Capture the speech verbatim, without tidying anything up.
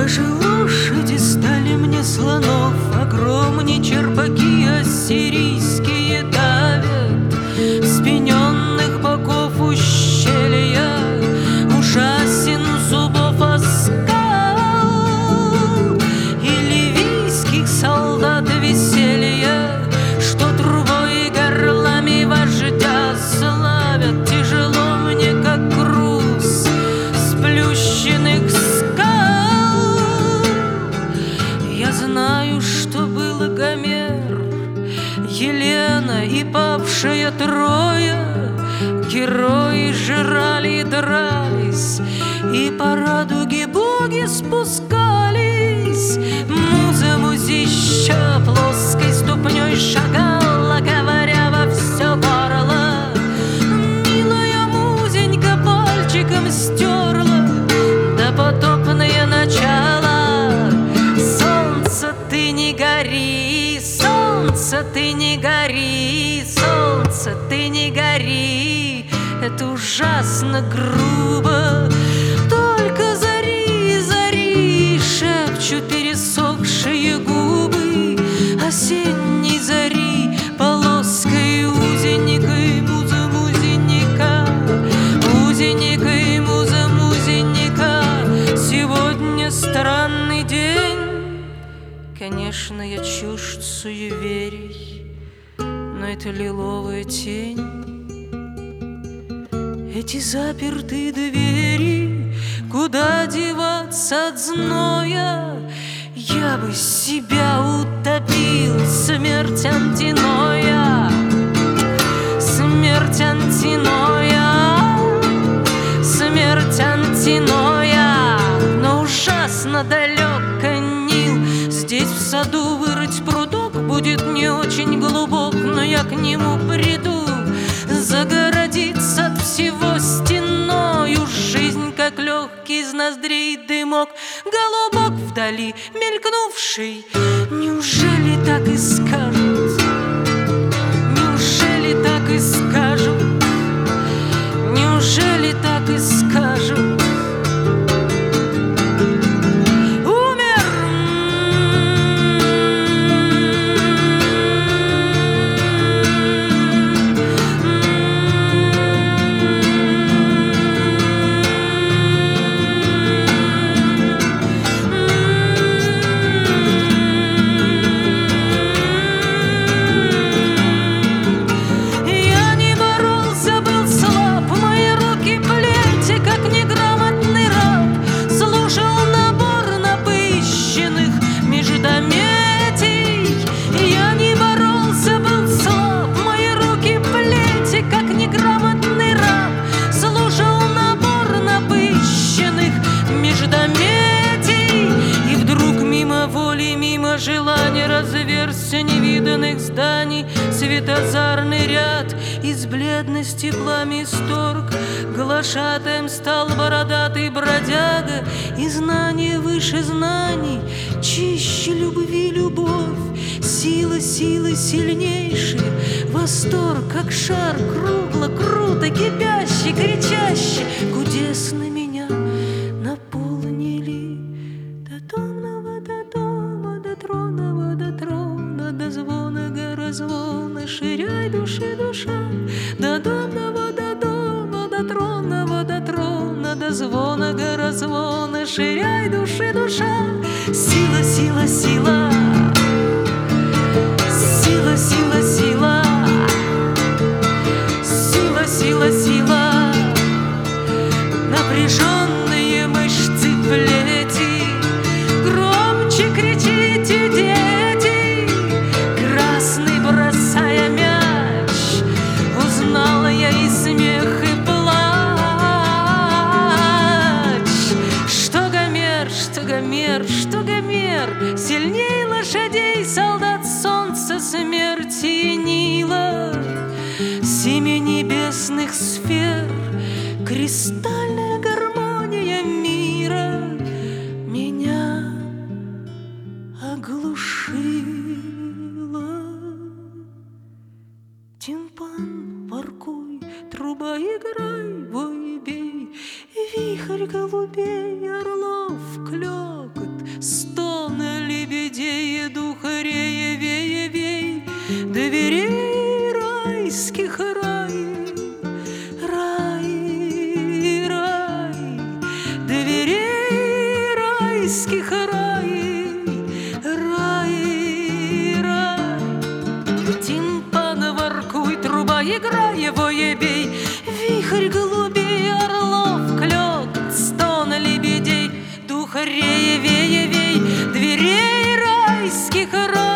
Ваши лошади стали мне слонов огромней, черпаки ассирийские давят спененных боков ущелья, ужасен зубов оскал и ливийских солдат веселья, что трубой и горлами вождя славят. Тяжело мне, как груз сплющенных скал. Я знаю, что был Гомер, Елена и павшая Троя. Герои жрали и дрались, и по радуге боги спускались. Муза музища плоской ступней шагала, говоря во все горло. Милая музенька пальчиком стерла допотопное начало. Солнце, ты не гори, солнце, ты не гори, солнце, ты не гори. Это ужасно грубо. Только зари, зари, шепчут пересохшие губы осенней зари, полоской узенькой муза музенника, узенькой муза музеника. Сегодня странный день. Конечно, я чужд суеверий, но это лиловая тень. Эти запертые двери, куда деваться от зноя? Я бы себя утопил, смерть Антиноя, смерть Антиноя, смерть Антиноя. Но ужасно далеко Нил, здесь в саду вырыть прудок будет не очень глубок, но я к нему приду. Загородиться от всего стеною, жизнь, как легкий из ноздрей дымок. Голубок вдали мелькнувший, неужели так и скажут? Неужели так и скажут? Неужели так и скажут? Желание разверзся невиданных зданий, светозарный ряд из бледности пламя исторг. Глашатаем стал бородатый бродяга, и знание выше знаний, чище любви любовь. Сила силы сильнейшая, восторг, как шар, кругло, круто, кипящий, кричащий, гудесно меня наполнили до томного, до дома, до тронного, до трона, до звона горозвона. Ширяй души душа, до домного, до дома, до тронного, до трона, до звона горозвона. Ширяй души душа, сила, сила, сила, сила, сила, сила, сила, сила, сила, напряженные мышцы плети. Громче кричите, дети, красный бросая мяч. Узнала я и смех, и плач. Что Гомер, что Гомер, что Гомер сильней лошадей, солдат, солнца, смерти и Нила. Семи небесных сфер, кристальная гармония мира меня оглушила. Тимпан, воркуй, труба, играй, вой, бей, вихрь голубей, орлов, клёкот, райских рай, рай, рай. Тимпан воркуй, труба играя, воебей, вихрь голубей, орлов клёкот, стон лебедей, дух рея, вея, вей, дверей райских рай.